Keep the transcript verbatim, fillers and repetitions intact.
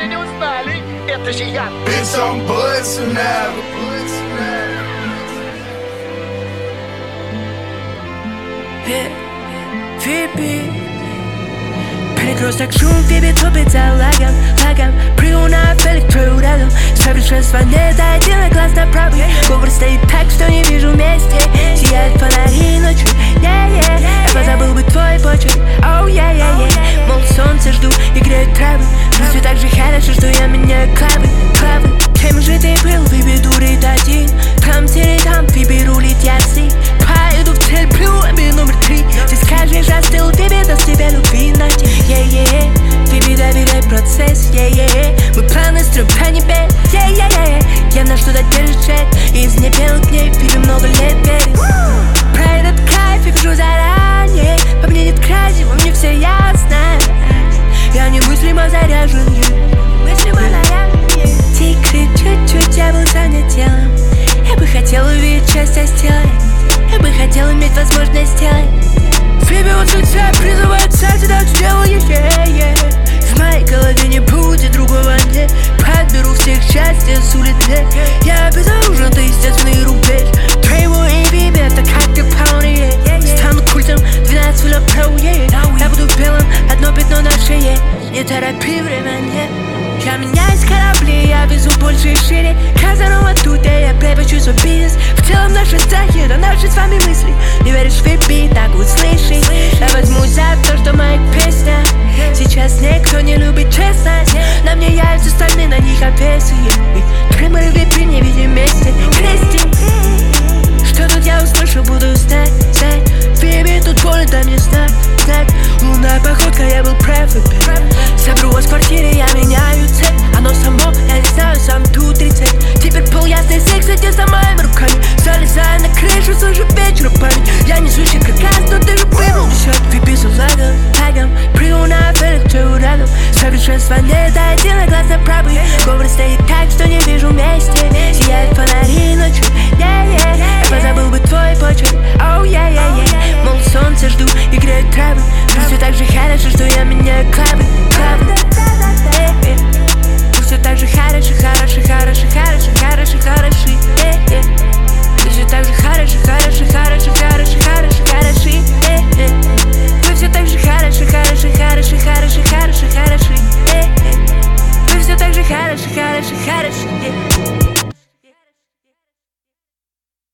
сегодня не узнали, это же я. Bitch, I'm bustin' now. Фиби перекресток шум, Фиби топит за лагом, лагом. Прыгну на велик, твою рядом. Совершенство не дойти на глаз направо. Говор стоит так, что не вижу вместе. Сияют фонари ночью, yeah-yeah. Я позабыл бы твой почерк, oh yeah-yeah-yeah. Мол, солнце жду и греют травы. Но все так же хорошо, что я меняю клавы, клавы. Кем же ты был, Фиби дурит один. Там, тире, там, Фиби рулит ясы. Поеду в цель, плю, обе номер три. Ты скажешь, остыл, Фиби даст тебе любви найти. Yeah-yeah, Фиби доверяй процесс, yeah-yeah. Мы планы строим по небес, yeah-yeah-yeah. Явно что-то держит шесть, из небел к ней Фиби много лет верит. Про этот кайф я вижу заранее. По мне нет краси, во мне все ясно. Я немыслимо заряжен, мыслимо заряжен. Тикры чуть-чуть, я был занят делом. Я бы хотел увидеть часть тела. Я бы хотел иметь возможность сделать. Фиби от лица призывает сердце, так сделаю, yeah-yeah. В моей голове не будет другого дня. Подберу всех счастья с улицы. Я безоружен, ты естественный рубеж. Твоего и Фиби, это как ты полный. Стану культом, двенадцать филов про, yeah. Я буду белым, одно пятно на шее. Не торопи время, нет. Я меняюсь корабли, я везу больше и шире. Казанова тут, я препочу свой бизнес. В целом наши страхи, это наши с вами мысли. Не веришь в Фиби, так услыши. Я возьмусь за то, что моя песня. Сейчас никто не любит честность. На мне яйца стальные, на них обвесы. Прямые випы не видим вместе. Крести. Что тут я услышу, буду знать, знать. Фиби, тут больно, дай мне знать, знать. Лунная походка, я был прав. Соберу вас в квартире, я меняю цель. Оно само, я не знаю, сам тут рецепт. Теперь пол ясный секс, где за моими руками. Залезаю на крышу, слышу вечер память. Я не звучит как газ, но ты же выбрал. Счет Фиби за лагом, лагом. Прыгну на велик, твою рядом. Совершенство не дойти на глаз направо. Говор стоит так, что не вижу вместе. Сияют фонари ночью, yeah-yeah. Я позабыл бы твой